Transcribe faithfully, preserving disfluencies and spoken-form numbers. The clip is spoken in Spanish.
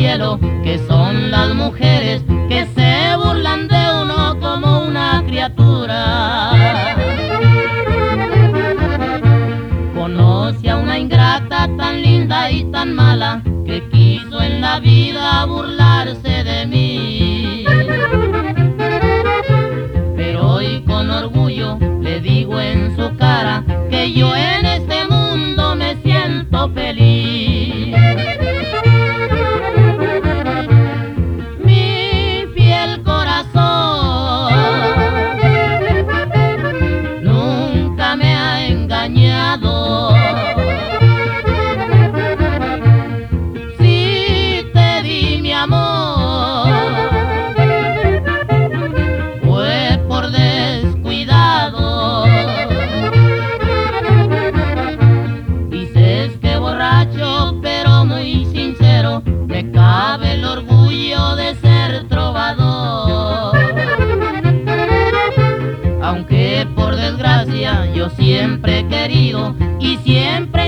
cielo, que son las mujeres que se burlan de uno como una criatura. Conocí a una ingrata tan linda y tan mala que quiso en la vida burlarse de mí. Pero hoy con orgullo le digo en su cara que yo en este mundo me siento feliz. Mi fiel corazón nunca me ha engañado. Si te di mi amor, fue por descuidado. Dices que borracho, pero muy sincero, me cabe el orgullo de ser trovador. Aunque por desgracia yo siempre he querido y siempre